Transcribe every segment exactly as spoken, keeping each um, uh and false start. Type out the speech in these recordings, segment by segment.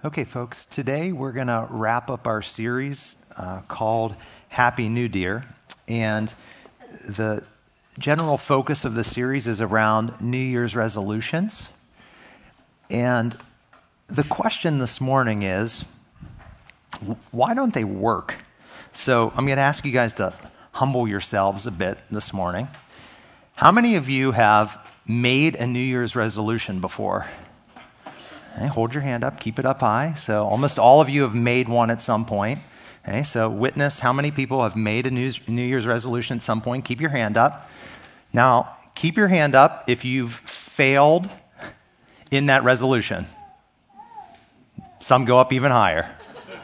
Okay, folks, today we're going to wrap up our series uh, called Happy New Dear. And the general focus of the series is around New Year's resolutions. And the question this morning is, why don't they work? So I'm going to ask you guys to humble yourselves a bit this morning. How many of you have made a New Year's resolution before? Okay, hold your hand up, keep it up high. So almost all of you have made one at some point. Okay, so witness how many people have made a New New Year's resolution at some point. Keep your hand up. Now, keep your hand up if you've failed in that resolution. Some go up even higher.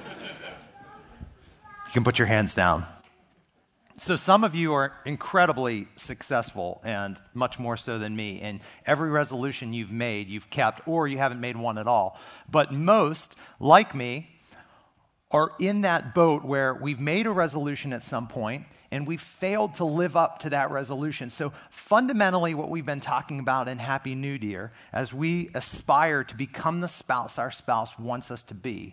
You can put your hands down. So some of you are incredibly successful, and much more so than me. And every resolution you've made, you've kept, or you haven't made one at all. But most, like me, are in that boat where we've made a resolution at some point, and we've failed to live up to that resolution. So fundamentally, what we've been talking about in Happy New Dear, as we aspire to become the spouse our spouse wants us to be,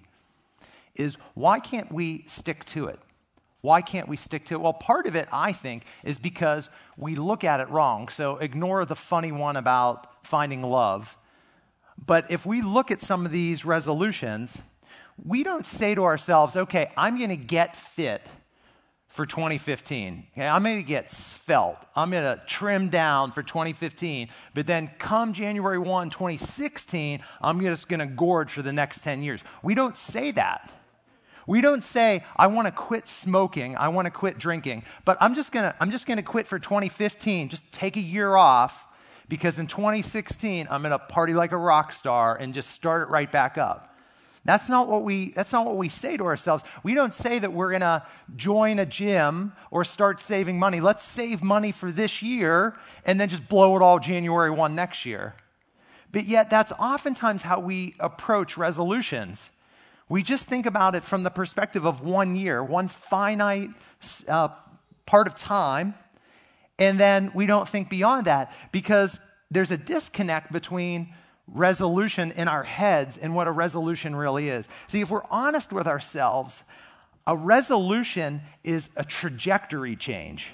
is why can't we stick to it? Why can't we stick to it? Well, part of it, I think, is because we look at it wrong. So ignore the funny one about finding love. But if we look at some of these resolutions, we don't say to ourselves, okay, I'm going to get fit for twenty fifteen. Okay, I'm going to get svelte. I'm going to trim down for twenty fifteen. But then come January first, twenty sixteen, I'm just going to gorge for the next ten years. We don't say that. We don't say, I want to quit smoking, I want to quit drinking, but I'm just going to I'm just going to quit for twenty fifteen, just take a year off, because in twenty sixteen, I'm going to party like a rock star and just start it right back up. That's not what we that's not what we say to ourselves. We don't say that we're going to join a gym or start saving money. Let's save money for this year and then just blow it all January first next year. But yet that's oftentimes how we approach resolutions. We just think about it from the perspective of one year, one finite uh, part of time, and then we don't think beyond that because there's a disconnect between resolution in our heads and what a resolution really is. See, if we're honest with ourselves, a resolution is a trajectory change.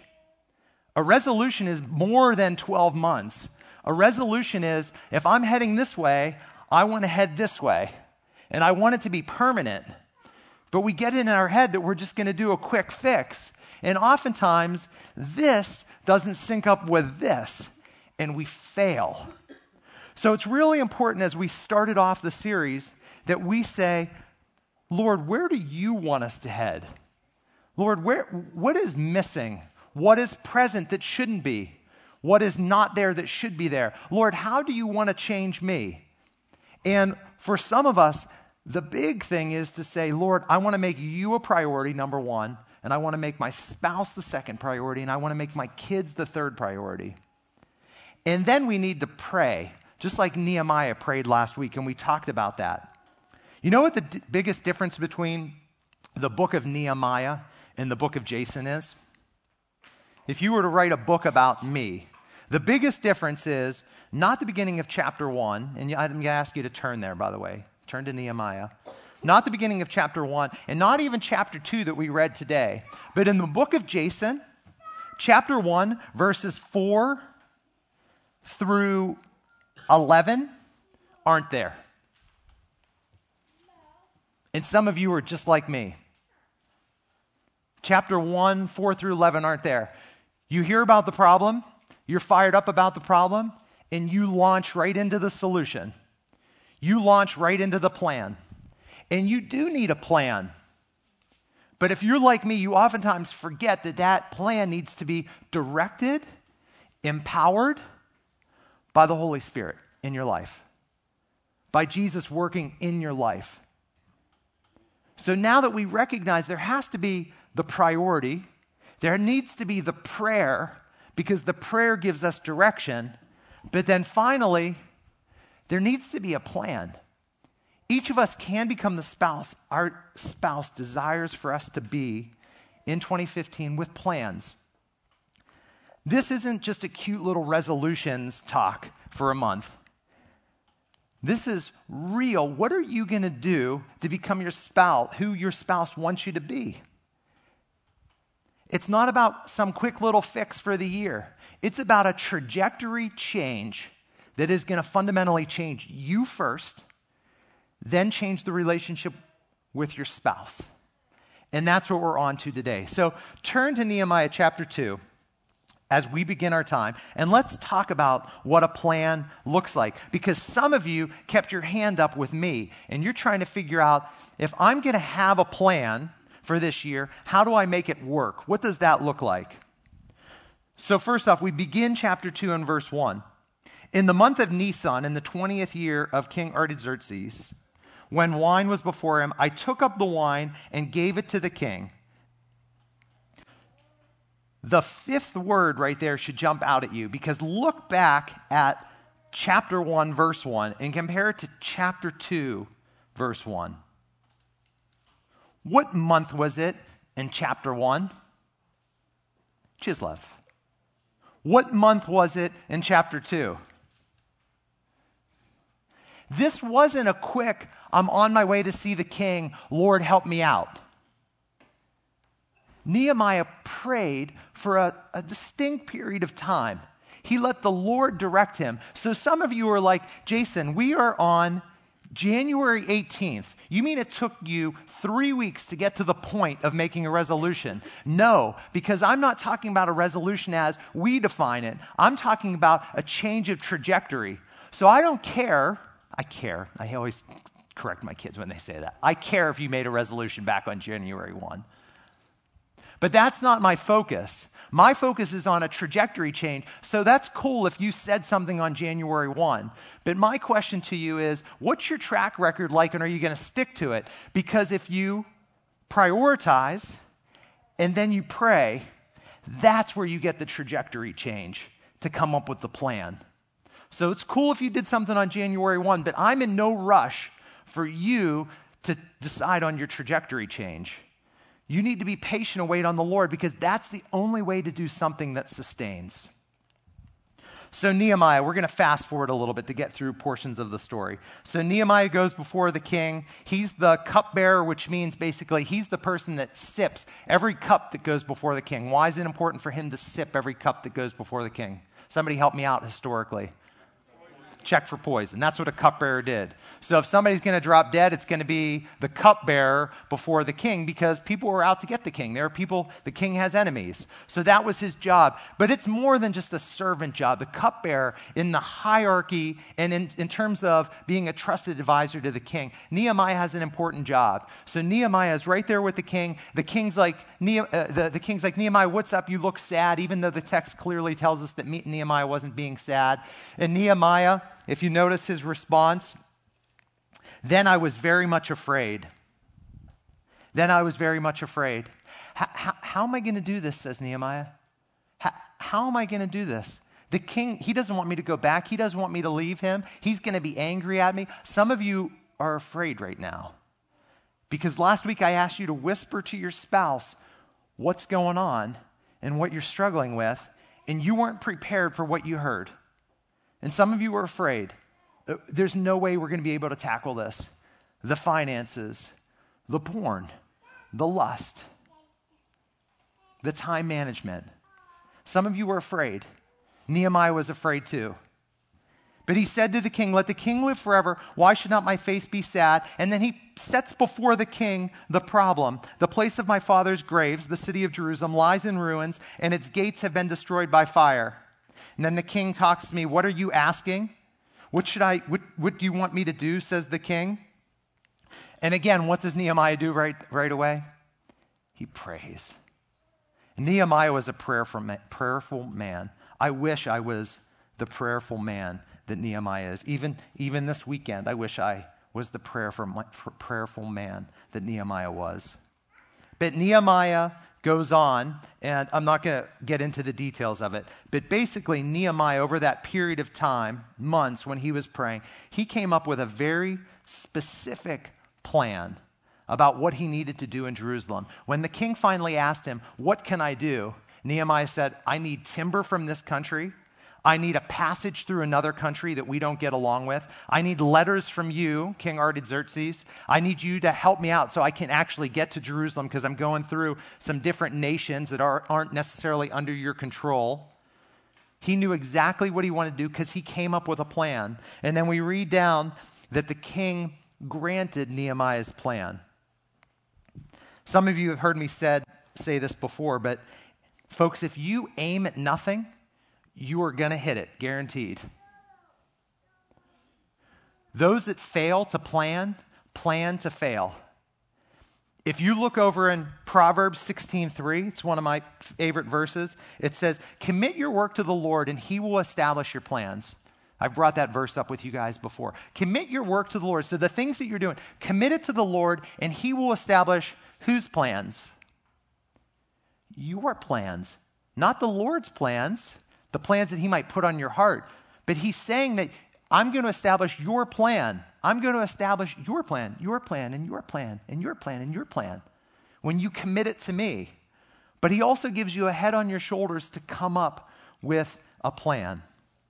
A resolution is more than twelve months. A resolution is, if I'm heading this way, I want to head this way. And I want it to be permanent. But we get it in our head that we're just going to do a quick fix. And oftentimes, this doesn't sync up with this, and we fail. So it's really important as we started off the series that we say, Lord, where do you want us to head? Lord, where, what is missing? What is present that shouldn't be? What is not there that should be there? Lord, how do you want to change me? And for some of us, the big thing is to say, Lord, I want to make you a priority, number one, and I want to make my spouse the second priority, and I want to make my kids the third priority. And then we need to pray, just like Nehemiah prayed last week, and we talked about that. You know what the d- biggest difference between the book of Nehemiah and the book of Jason is? If you were to write a book about me, the biggest difference is not the beginning of chapter one, and I'm going to ask you to turn there, by the way. Turn to Nehemiah. Not the beginning of chapter one, and not even chapter two that we read today. But in the book of Jason, chapter one, verses four through eleven aren't there. And some of you are just like me. Chapter one, four through eleven aren't there. You hear about the problem, you're fired up about the problem, and you launch right into the solution. You launch right into the plan. And you do need a plan. But if you're like me, you oftentimes forget that that plan needs to be directed, empowered by the Holy Spirit in your life, by Jesus working in your life. So now that we recognize there has to be the priority, there needs to be the prayer, because the prayer gives us direction. But then finally, there needs to be a plan. Each of us can become the spouse our spouse desires for us to be in twenty fifteen with plans. This isn't just a cute little resolutions talk for a month. This is real. What are you going to do to become your spouse, who your spouse wants you to be? It's not about some quick little fix for the year. It's about a trajectory change that is going to fundamentally change you first, then change the relationship with your spouse. And that's what we're on to today. So turn to Nehemiah chapter two as we begin our time, and let's talk about what a plan looks like. Because some of you kept your hand up with me, and you're trying to figure out, if I'm going to have a plan for this year, how do I make it work? What does that look like? So first off, we begin chapter two and verse one. In the month of Nisan, in the twentieth year of King Artaxerxes, when wine was before him, I took up the wine and gave it to the king. The fifth word right there should jump out at you, because look back at chapter one, verse one, and compare it to chapter two, verse one. What month was it in chapter one? Chislev. What month was it in chapter two? This wasn't a quick, I'm on my way to see the king, Lord, help me out. Nehemiah prayed for a, a distinct period of time. He let the Lord direct him. So some of you are like, Jason, we are on January eighteenth. You mean it took you three weeks to get to the point of making a resolution? No, because I'm not talking about a resolution as we define it. I'm talking about a change of trajectory. So I don't care. I care. I always correct my kids when they say that. I care if you made a resolution back on January first. But that's not my focus. My focus is on a trajectory change. So that's cool if you said something on January first. But my question to you is, what's your track record like, and are you going to stick to it? Because if you prioritize and then you pray, that's where you get the trajectory change to come up with the plan. So it's cool if you did something on January first, but I'm in no rush for you to decide on your trajectory change. You need to be patient and wait on the Lord, because that's the only way to do something that sustains. So Nehemiah, we're going to fast forward a little bit to get through portions of the story. So Nehemiah goes before the king. He's the cupbearer, which means basically he's the person that sips every cup that goes before the king. Why is it important for him to sip every cup that goes before the king? Somebody help me out historically. Check for poison. That's what a cupbearer did. So if somebody's going to drop dead, it's going to be the cupbearer before the king, because people were out to get the king. There are people, the king has enemies. So that was his job. But it's more than just a servant job. The cupbearer in the hierarchy and in, in terms of being a trusted advisor to the king, Nehemiah has an important job. So Nehemiah is right there with the king. The king's like, ne- uh, the, the king's like, Nehemiah, what's up? You look sad, even though the text clearly tells us that Nehemiah wasn't being sad. And Nehemiah, if you notice his response, then I was very much afraid. Then I was very much afraid. How, how, how am I going to do this, says Nehemiah? How, how am I going to do this? The king, he doesn't want me to go back. He doesn't want me to leave him. He's going to be angry at me. Some of you are afraid right now, because last week I asked you to whisper to your spouse what's going on and what you're struggling with, and you weren't prepared for what you heard. And some of you are afraid. There's no way we're going to be able to tackle this. The finances, the porn, the lust, the time management. Some of you are afraid. Nehemiah was afraid too. But he said to the king, let the king live forever. Why should not my face be sad? And then he sets before the king the problem. The place of my father's graves, the city of Jerusalem, lies in ruins, and its gates have been destroyed by fire. And then the king talks to me. What are you asking? What should I, what, what do you want me to do, says the king? And again, what does Nehemiah do right, right away? He prays. Nehemiah was a prayerful, prayerful man. I wish I was the prayerful man that Nehemiah is. Even, even this weekend, I wish I was the prayerful, prayerful man that Nehemiah was. But Nehemiah goes on, and I'm not going to get into the details of it, but basically Nehemiah, over that period of time, months when he was praying, he came up with a very specific plan about what he needed to do in Jerusalem. When the king finally asked him, what can I do? Nehemiah said, I need timber from this country. I need a passage through another country that we don't get along with. I need letters from you, King Artaxerxes. I need you to help me out so I can actually get to Jerusalem because I'm going through some different nations that are, aren't necessarily under your control. He knew exactly what he wanted to do because he came up with a plan. And then we read down that the king granted Nehemiah's plan. Some of you have heard me said, say this before, but folks, if you aim at nothing, you are going to hit it, guaranteed. Those that fail to plan, plan to fail. If you look over in Proverbs sixteen three, it's one of my favorite verses. It says, commit your work to the Lord and he will establish your plans. I've brought that verse up with you guys before. Commit your work to the Lord. So the things that you're doing, commit it to the Lord and he will establish whose plans? Your plans, not the Lord's plans. The plans that he might put on your heart. But he's saying that I'm going to establish your plan. I'm going to establish your plan, your plan, and your plan, and your plan, and your plan. When you commit it to me. But he also gives you a head on your shoulders to come up with a plan.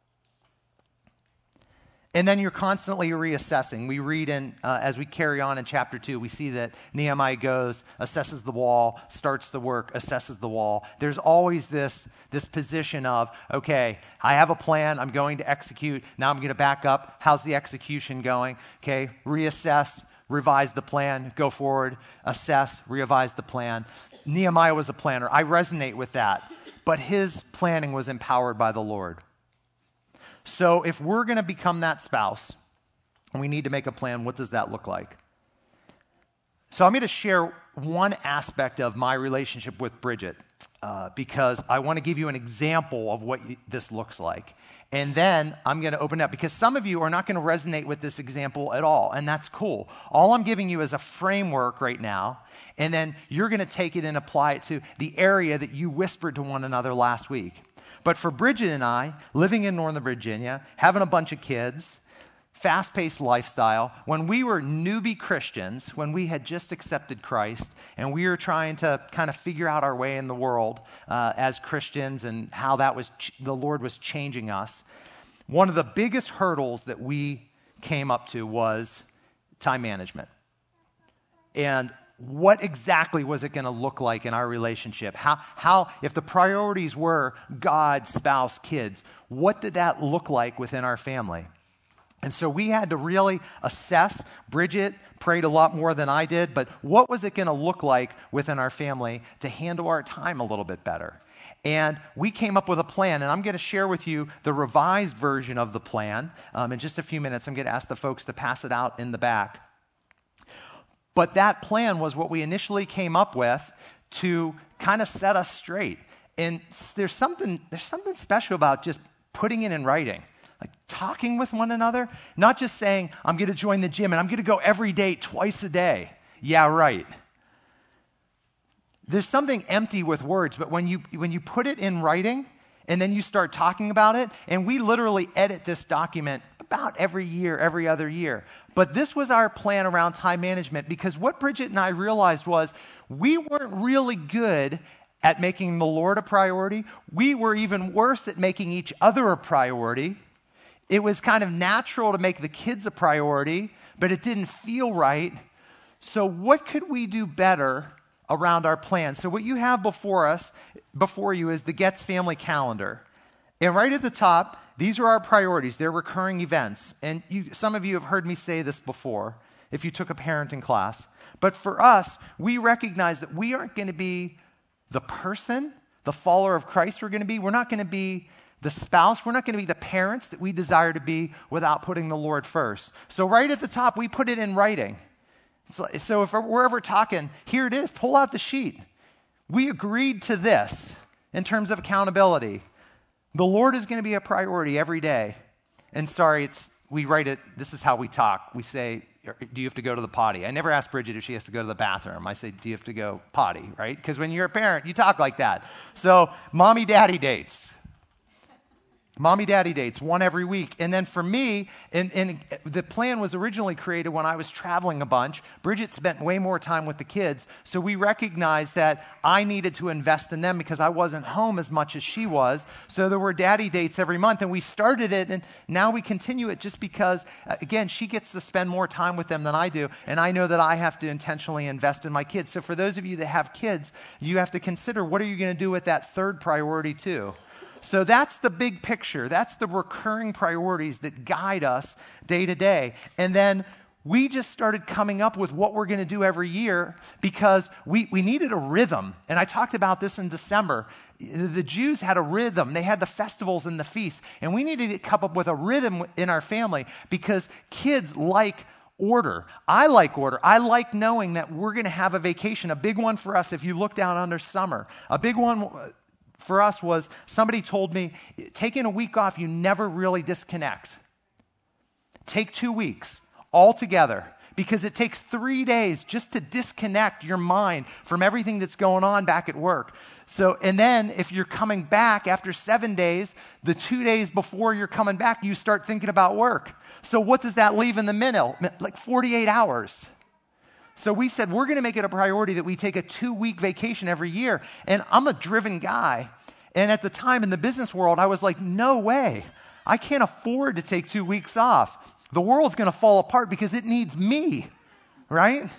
And then you're constantly reassessing. We read in, uh, as we carry on in chapter two, we see that Nehemiah goes, assesses the wall, starts the work, assesses the wall. There's always this, this position of, okay, I have a plan, I'm going to execute, now I'm going to back up. How's the execution going? Okay, reassess, revise the plan, go forward, assess, revise the plan. Nehemiah was a planner. I resonate with that. But his planning was empowered by the Lord. So if we're going to become that spouse, and we need to make a plan, what does that look like? So I'm going to share one aspect of my relationship with Bridget uh, because I want to give you an example of what this looks like. And then I'm going to open up because some of you are not going to resonate with this example at all, and that's cool. All I'm giving you is a framework right now, and then you're going to take it and apply it to the area that you whispered to one another last week. But for Bridget and I, living in Northern Virginia, having a bunch of kids, fast-paced lifestyle, when we were newbie Christians, when we had just accepted Christ, and we were trying to kind of figure out our way in the world uh, as Christians and how that was ch- the Lord was changing us, one of the biggest hurdles that we came up to was time management. And what exactly was it going to look like in our relationship? How, how, if the priorities were God, spouse, kids, what did that look like within our family? And so we had to really assess. Bridget prayed a lot more than I did, but what was it going to look like within our family to handle our time a little bit better? And we came up with a plan, and I'm going to share with you the revised version of the plan. Um, in just a few minutes, I'm going to ask the folks to pass it out in the back. But that plan was what we initially came up with to kind of set us straight. And there's something, there's something special about just putting it in writing, like talking with one another, not just saying, I'm going to join the gym and I'm going to go every day, twice a day. Yeah, right. There's something empty with words, but when you when you put it in writing and then you start talking about it, and we literally edit this document about every year, every other year. But this was our plan around time management because what Bridget and I realized was we weren't really good at making the Lord a priority. We were even worse at making each other a priority. It was kind of natural to make the kids a priority, but it didn't feel right. So what could we do better around our plan? So what you have before us, before you is the Getz family calendar. And right at the top, these are our priorities. They're recurring events. And you, some of you have heard me say this before if you took a parenting class. But for us, we recognize that we aren't going to be the person, the follower of Christ we're going to be. We're not going to be the spouse. We're not going to be the parents that we desire to be without putting the Lord first. So right at the top, we put it in writing. So, so if we're ever talking, here it is, pull out the sheet. We agreed to this in terms of accountability. The Lord is going to be a priority every day. And sorry, it's we write it, this is how we talk. We say, do you have to go to the potty? I never ask Bridget if she has to go to the bathroom. I say, do you have to go potty, right? Because when you're a parent, you talk like that. So mommy-daddy dates. Mommy daddy dates, one every week. And then for me, and, and the plan was originally created when I was traveling a bunch. Bridget spent way more time with the kids, so we recognized that I needed to invest in them because I wasn't home as much as she was. So there were daddy dates every month, and we started it, and now we continue it just because, uh, again, she gets to spend more time with them than I do, and I know that I have to intentionally invest in my kids. So for those of you that have kids, you have to consider, what are you going to do with that third priority too? So that's the big picture. That's the recurring priorities that guide us day to day. And then we just started coming up with what we're going to do every year because we, we needed a rhythm. And I talked about this in December. The Jews had a rhythm. They had the festivals and the feasts. And we needed to come up with a rhythm in our family because kids like order. I like order. I like knowing that we're going to have a vacation. A big one for us, if you look down under summer, a big one for us was, somebody told me, taking a week off, you never really disconnect. Take two weeks all together, because it takes three days just to disconnect your mind from everything that's going on back at work. So, and then if you're coming back after seven days, the two days before you're coming back, you start thinking about work. So what does that leave in the middle? Like forty-eight hours. So we said, we're going to make it a priority that we take a two-week vacation every year. And I'm a driven guy. And at the time in the business world, I was like, no way. I can't afford to take two weeks off. The world's going to fall apart because it needs me, right?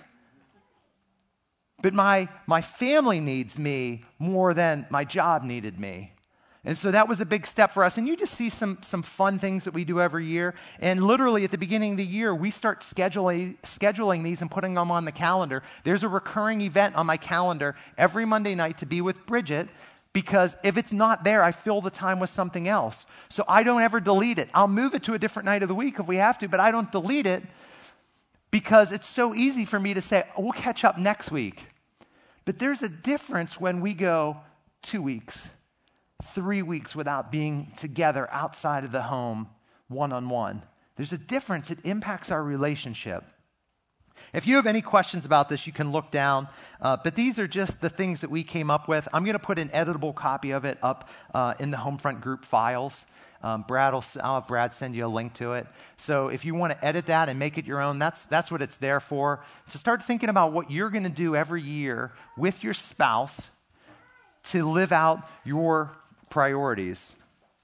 But my, my family needs me more than my job needed me. And so that was a big step for us. And you just see some, some fun things that we do every year. And literally at the beginning of the year, we start scheduling, scheduling these and putting them on the calendar. There's a recurring event on my calendar every Monday night to be with Bridget, because if it's not there, I fill the time with something else. So I don't ever delete it. I'll move it to a different night of the week if we have to, but I don't delete it because it's so easy for me to say, oh, we'll catch up next week. But there's a difference when we go two weeks, three weeks without being together outside of the home, one-on-one. There's a difference. It impacts our relationship. If you have any questions about this, you can look down. Uh, but these are just the things that we came up with. I'm going to put an editable copy of it up uh, in the Homefront group files. Um, Brad will, I'll have Brad send you a link to it. So if you want to edit that and make it your own, that's, that's what it's there for. So start thinking about what you're going to do every year with your spouse to live out your priorities.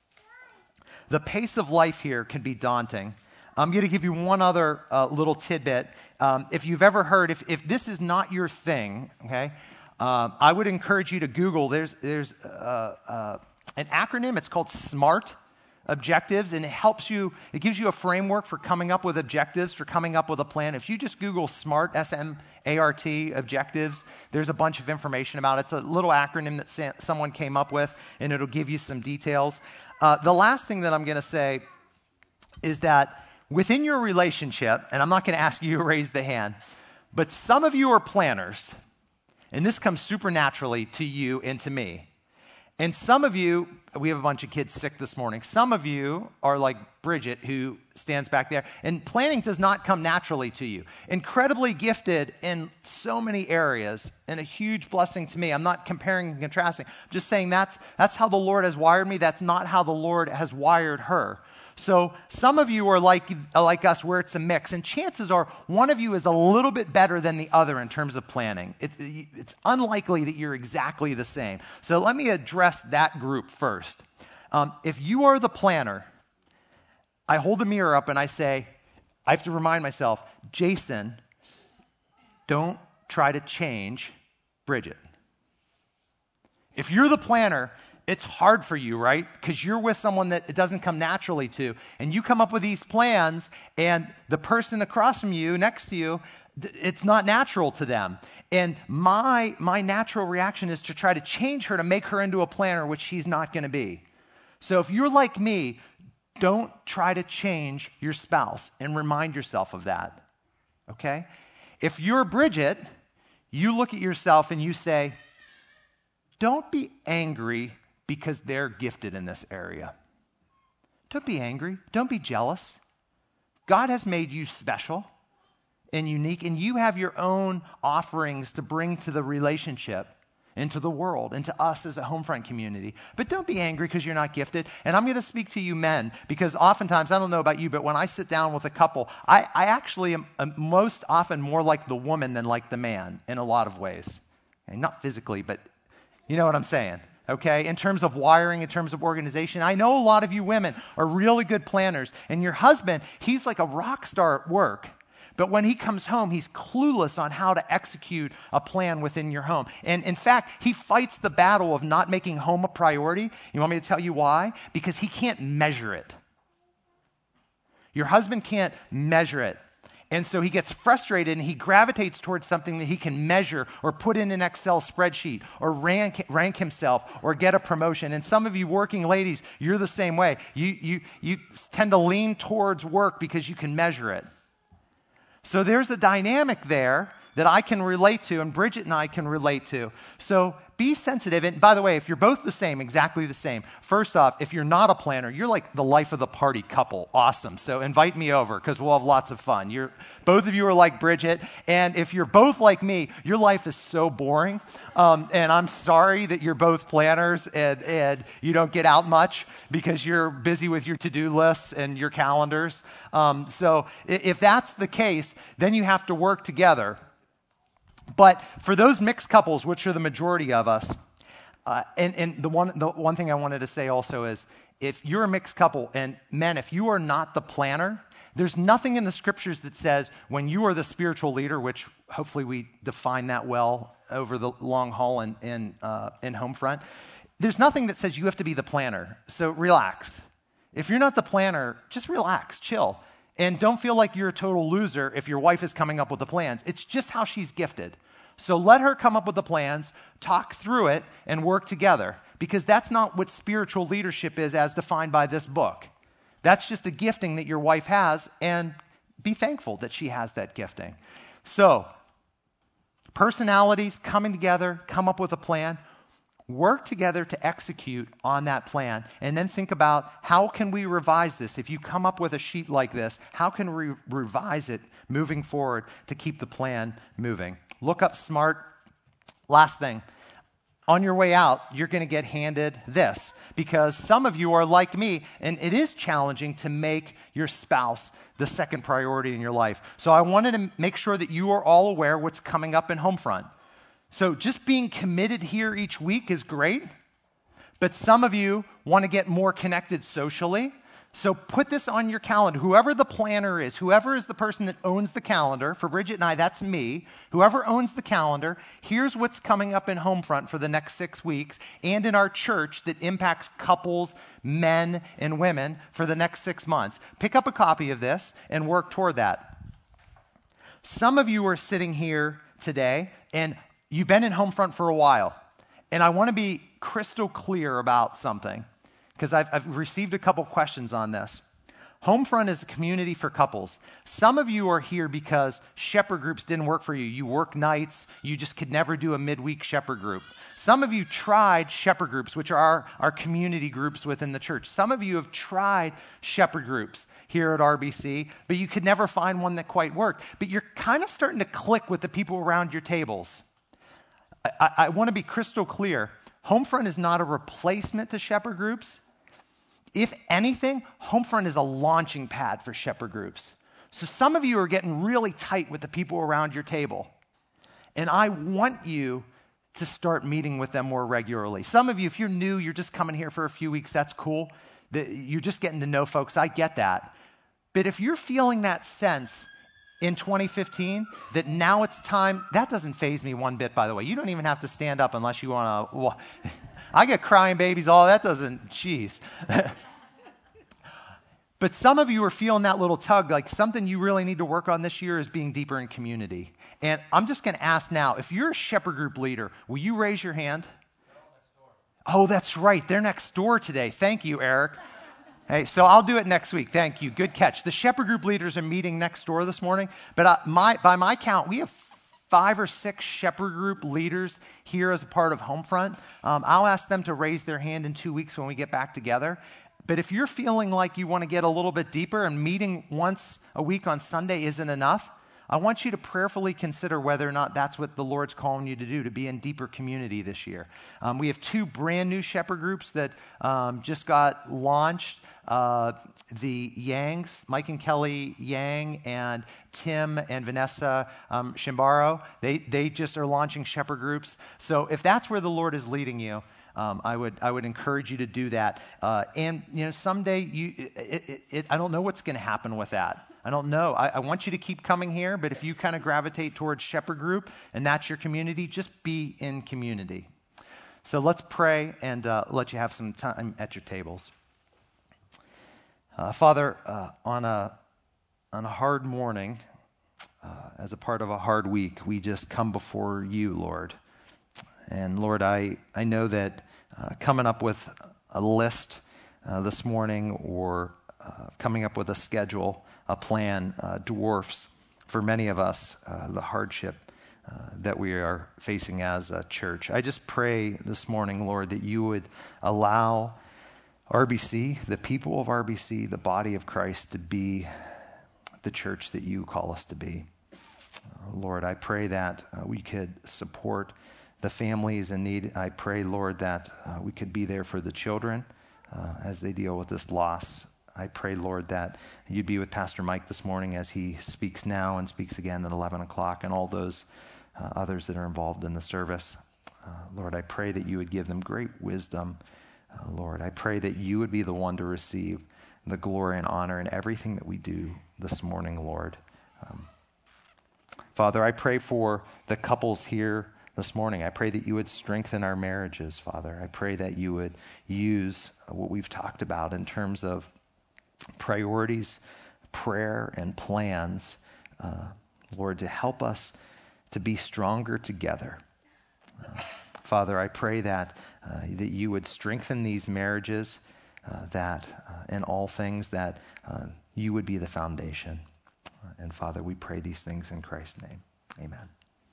The pace of life here can be daunting. I'm going to give you one other uh, little tidbit. Um, if you've ever heard, if, if this is not your thing, okay, um, I would encourage you to Google. There's, there's uh, uh, an acronym. It's called SMART objectives, and it helps you, it gives you a framework for coming up with objectives, for coming up with a plan. If you just Google SMART, S M A R T, objectives, there's a bunch of information about it. It's a little acronym that sa- someone came up with, and it'll give you some details. Uh, the last thing that I'm going to say is that within your relationship, and I'm not going to ask you to raise the hand, but some of you are planners, and this comes supernaturally to you and to me. And some of you, we have a bunch of kids sick this morning. Some of you are like Bridget, who stands back there. And planning does not come naturally to you. Incredibly gifted in so many areas, and a huge blessing to me. I'm not comparing and contrasting. I'm just saying that's, that's how the Lord has wired me. That's not how the Lord has wired her. So some of you are like, like us, where it's a mix. And chances are one of you is a little bit better than the other in terms of planning. It, it's unlikely that you're exactly the same. So let me address that group first. Um, if you are the planner, I hold the mirror up and I say, I have to remind myself, Jason, don't try to change Bridget. If you're the planner, it's hard for you, right? Because you're with someone that it doesn't come naturally to. And you come up with these plans, and the person across from you, next to you, it's not natural to them. And my, my natural reaction is to try to change her to make her into a planner, which she's not going to be. So if you're like me, don't try to change your spouse, and remind yourself of that, okay? If you're Bridget, you look at yourself and you say, don't be angry because they're gifted in this area. Don't be angry. Don't be jealous. God has made you special and unique, and you have your own offerings to bring to the relationship. into the world, into us as a Homefront community. But don't be angry because you're not gifted. And I'm going to speak to you men, because oftentimes, I don't know about you, but when I sit down with a couple, I, I actually am, am most often more like the woman than like the man in a lot of ways. And not physically, but you know what I'm saying. Okay, in terms of wiring, in terms of organization. I know a lot of you women are really good planners, and your husband, he's like a rock star at work. But when he comes home, he's clueless on how to execute a plan within your home. And in fact, he fights the battle of not making home a priority. You want me to tell you why? Because he can't measure it. Your husband can't measure it. And so he gets frustrated and he gravitates towards something that he can measure or put in an Excel spreadsheet or rank, rank himself or get a promotion. And some of you working ladies, you're the same way. You, you, you tend to lean towards work because you can measure it. So there's a dynamic there that I can relate to, and Bridget and I can relate to. So be sensitive. And by the way, if you're both the same, exactly the same, first off, if you're not a planner, you're like the life of the party couple. Awesome. So invite me over because we'll have lots of fun. You're, both of you are like Bridget. And if you're both like me, your life is so boring. Um, and I'm sorry that you're both planners and, and you don't get out much because you're busy with your to-do lists and your calendars. Um, so if that's the case, then you have to work together. But for those mixed couples, which are the majority of us, uh, and, and the one the one thing I wanted to say also is, if you're a mixed couple, and men, if you are not the planner, there's nothing in the scriptures that says when you are the spiritual leader, which hopefully we define that well over the long haul in, in, uh, in Homefront, there's nothing that says you have to be the planner. So relax. If you're not the planner, just relax, chill. And don't feel like you're a total loser if your wife is coming up with the plans. It's just how she's gifted. So let her come up with the plans, talk through it, and work together. Because that's not what spiritual leadership is as defined by this book. That's just a gifting that your wife has, and be thankful that she has that gifting. So, personalities coming together, come up with a plan. Work together to execute on that plan, and then think about how can we revise this? If you come up with a sheet like this, how can we revise it moving forward to keep the plan moving? Look up SMART. Last thing, on your way out, you're going to get handed this, because some of you are like me, and it is challenging to make your spouse the second priority in your life. So I wanted to make sure that you are all aware what's coming up in Homefront. So just being committed here each week is great, but some of you want to get more connected socially. So put this on your calendar. Whoever the planner is, whoever is the person that owns the calendar, for Bridget and I, that's me. Whoever owns the calendar, here's what's coming up in Homefront for the next six weeks and in our church that impacts couples, men, and women for the next six months. Pick up a copy of this and work toward that. Some of you are sitting here today and you've been in Homefront for a while, and I want to be crystal clear about something, because I've, I've received a couple questions on this. Homefront is a community for couples. Some of you are here because shepherd groups didn't work for you. You work nights. You just could never do a midweek shepherd group. Some of you tried shepherd groups, which are our, our community groups within the church. Some of you have tried shepherd groups here at R B C, but you could never find one that quite worked. But you're kind of starting to click with the people around your tables. I, I want to be crystal clear. Homefront is not a replacement to shepherd groups. If anything, Homefront is a launching pad for shepherd groups. So some of you are getting really tight with the people around your table. And I want you to start meeting with them more regularly. Some of you, if you're new, you're just coming here for a few weeks, that's cool. You're just getting to know folks. I get that. But if you're feeling that sense in twenty fifteen, that now it's time, that doesn't faze me one bit, by the way. You don't even have to stand up unless you want to. Well, I get crying babies, all that doesn't, geez. But some of you are feeling that little tug, like something you really need to work on this year is being deeper in community. And I'm just going to ask now, if you're a shepherd group leader, will you raise your hand? Oh, that's right. They're next door today. Thank you, Eric. Hey, so I'll do it next week. Thank you. Good catch. The shepherd group leaders are meeting next door this morning, but uh, my, by my count, we have five or six shepherd group leaders here as a part of Homefront. Um, I'll ask them to raise their hand in two weeks when we get back together. But if you're feeling like you want to get a little bit deeper and meeting once a week on Sunday isn't enough, I want you to prayerfully consider whether or not that's what the Lord's calling you to do, to be in deeper community this year. Um, we have two brand new shepherd groups that um, just got launched. Uh, the Yangs, Mike and Kelly Yang, and Tim and Vanessa um, Shimbaro, they, they just are launching shepherd groups. So if that's where the Lord is leading you, Um, I would I would encourage you to do that. Uh, and you know, someday you, it, it, it, I don't know what's going to happen with that. I don't know. I, I want you to keep coming here, but if you kind of gravitate towards shepherd group and that's your community, just be in community. So let's pray and uh, let you have some time at your tables. Uh, Father, uh, on a on a hard morning, uh, as a part of a hard week, we just come before you, Lord. And Lord, I, I know that uh, coming up with a list uh, this morning or uh, coming up with a schedule, a plan, uh, dwarfs for many of us uh, the hardship uh, that we are facing as a church. I just pray this morning, Lord, that you would allow R B C, the people of R B C, the body of Christ, to be the church that you call us to be. Uh, Lord, I pray that uh, we could support the families in need. I pray, Lord, that uh, we could be there for the children uh, as they deal with this loss. I pray, Lord, that you'd be with Pastor Mike this morning as he speaks now and speaks again at eleven o'clock, and all those uh, others that are involved in the service. Uh, Lord, I pray that you would give them great wisdom. Uh, Lord, I pray that you would be the one to receive the glory and honor in everything that we do this morning, Lord. Um, Father, I pray for the couples here this morning. I pray that you would strengthen our marriages, Father. I pray that you would use what we've talked about in terms of priorities, prayer, and plans, uh, Lord, to help us to be stronger together. Uh, Father, I pray that uh, that you would strengthen these marriages, uh, that uh, in all things that uh, you would be the foundation. Uh, and Father, we pray these things in Christ's name. Amen.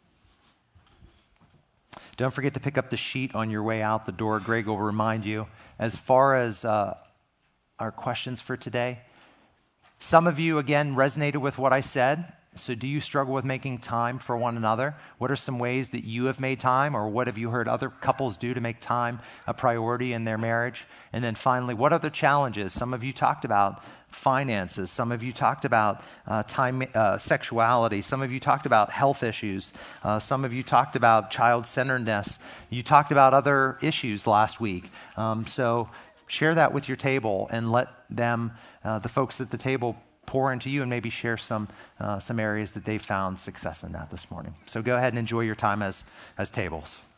Don't forget to pick up the sheet on your way out the door. Greg will remind you. As far as uh, our questions for today, some of you, again, resonated with what I said. So do you struggle with making time for one another? What are some ways that you have made time, or what have you heard other couples do to make time a priority in their marriage? And then finally, what other challenges? Some of you talked about finances. Some of you talked about uh, time, uh, sexuality. Some of you talked about health issues. Uh, some of you talked about child-centeredness. You talked about other issues last week. Um, so share that with your table and let them, uh, the folks at the table, pour into you and maybe share some uh, some areas that they found success in that this morning. So go ahead and enjoy your time as as tables.